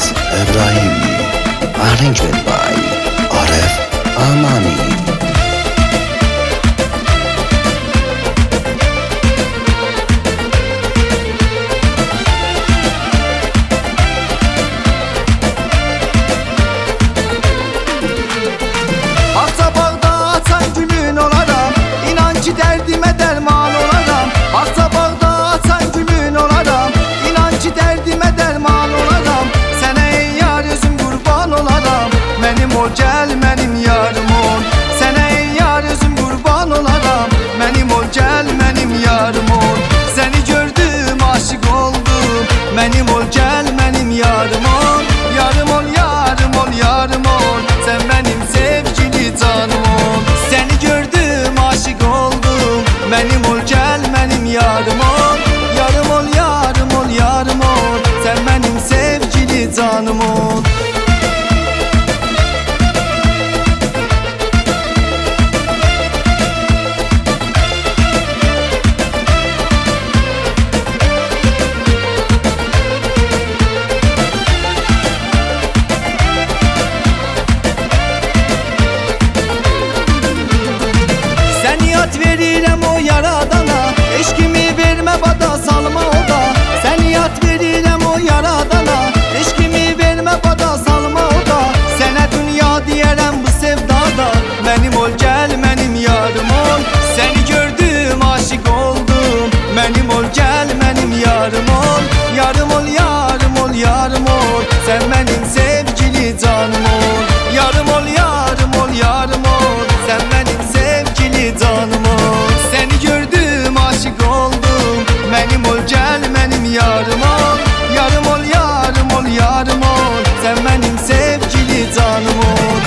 Ebrahimi, arrangement by Aref Amani. Derdime derman olaram. Aksa bağda açan gülün olaram. İnan ki derdime derman olaram. Sənə ey yar özüm qurban olaram. Mənim ol gəl mənim yarım ol. Sənə ey yar özüm qurban olaram. Mənim ol gəl mənim yarım ol. Səni gördüm aşık oldum. Mənim ol gəl mənim yarım ol. Yarım ol yarım ol yarım ol. Sən mənim sevgili canım ol. Səni gördüm aşık oldum. Mənim ol gəl mənim yarım ol. Yarım ol yarım ol yarım ol. Sən mənim sevgili canım ol. Verirəm o yaradana, eşkimi vermə bada salma oda. Səni yad verirəm o yaradana, eşkimi vermə bada salma oda. Sənə dünya deyərəm bu sevdada. Mənim ol gəl mənim yarım ol. Səni gördüm aşık oldum. Mənim ol gəl mənim yarım ol. Yarım ol yarım ol yarım ol. Sən mənim sevgili canım ol. Yarım ol yarım ol yarım ol. Sən mənim sevgili canım ol. Səni gördüm aşık oldum. Mənim ol gəl mənim yarım ol. Yarım ol yarım ol yarım ol. Sən mənim sevgili canım ol.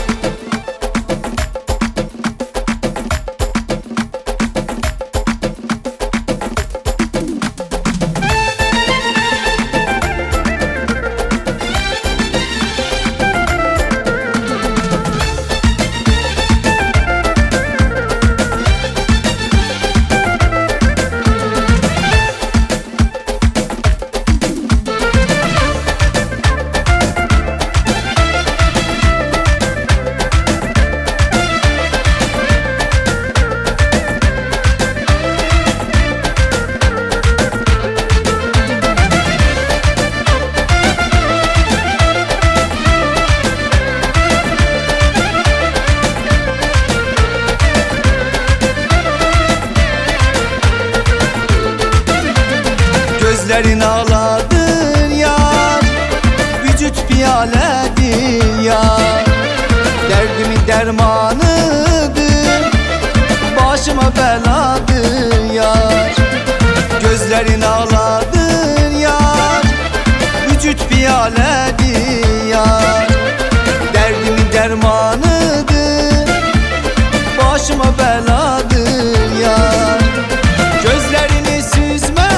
Gözlerin ağladın yar, vücut piyalədir yar. Derdimin dermanıdır, başıma beladır yar. Gözlerin ağladın yar, vücut piyalədir yar. Derdimin dermanıdır, başıma beladır yar. Gözlerini süzme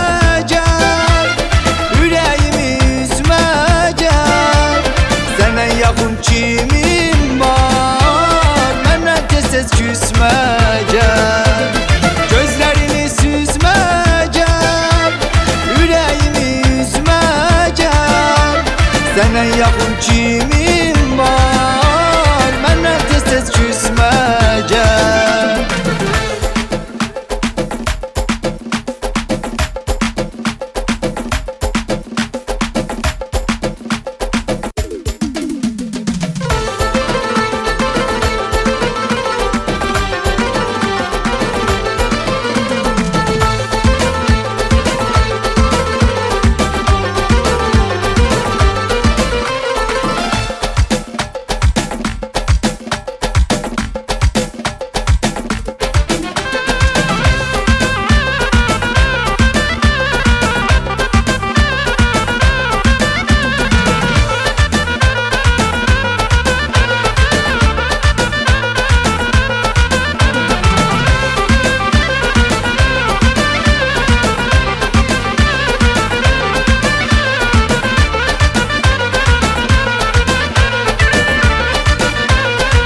yakın kimim var, məndən tez-tez küsmə gəl. Gözlərini süzmə gəl, ürəyimi üzmə gəl. Sənə yaxın kimim var, məndən tez-tez küsmə gəl.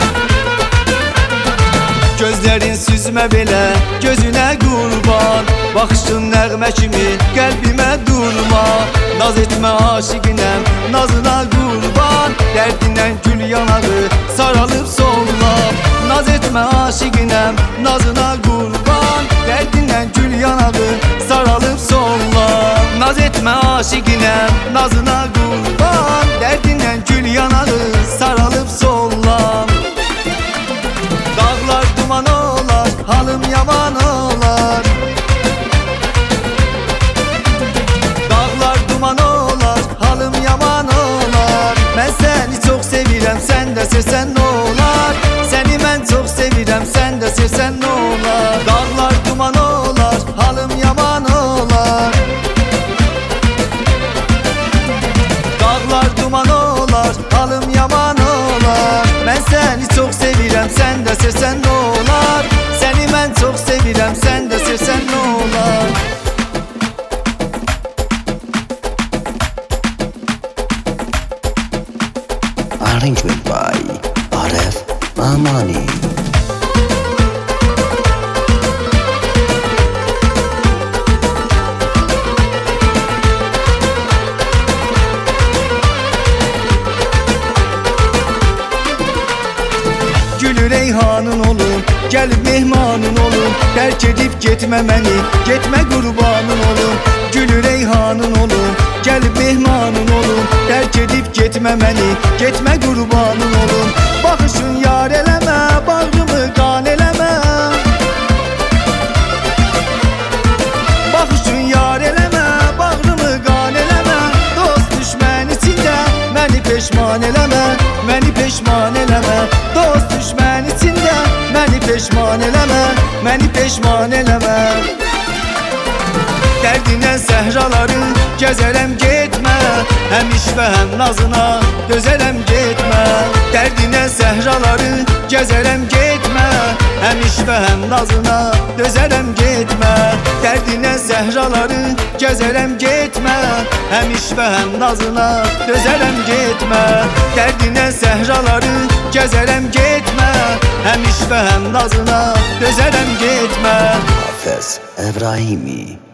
Gözlerin süzme bile gözüne kurban. Baxışın nəğmə kimi qəlbimə durma. Naz etmə aşiqinəm, nazına qurban. Dərdindən gül yanağı saralıb sollam. Naz etmə aşiqinəm, nazına qurban. Dərdindən gül yanağı saralıb sollam. Naz etmə aşiqinəm, nazına qurban. Dərdindən gül yanağı saralıb sollam. Dağlar duman olar, halım yaman olar. Dağlar duman olar, halım yaman olar. Mən səni çox sevirəm, sən də sevsən nə olar? Səni mən çox sevirəm, sən də sevsən nə olar? Dağlar duman olar, halım yaman olar. Dağlar duman olar, halım yaman olar. Mən səni çox sevirəm, sən də sevsən nə olar? Səni mən çox sevirəm, sən də sevsən nə olar? Arrangement by Arif Amani. Gülü reyhanın olum, gəlib mehmanın olum. Tərk edib getmə məni, getmə qurbanın olum. Gülü reyhanın olum, gəlib mehmanın olum. Tərk edib getmə məni, getmə qurbanın olum. Baxışın yar eləmə, bağrımı qan eləmə. Baxışın yar eləmə, bağrımı qan eləmə. Dost düşmən içində məni peşman eləmə, məni peşman eləmə. Dost düşmən içində məni peşman eləmə, məni peşman eləmə. Dərdinə səhraları gəzərəm getmə, həm işvə həm nazına dözərəm getmə. Dərdinə səhraları gəzərəm getmə, həm işvə həm nazına dözərəm getmə. Dərdinə səhraları gəzərəm getmə, həm işvə həm nazına dözərəm getmə. Dərdinə səhraları gəzərəm getmə, həm işvə həm nazına dözərəm getmə. Hafez Ebrahimi.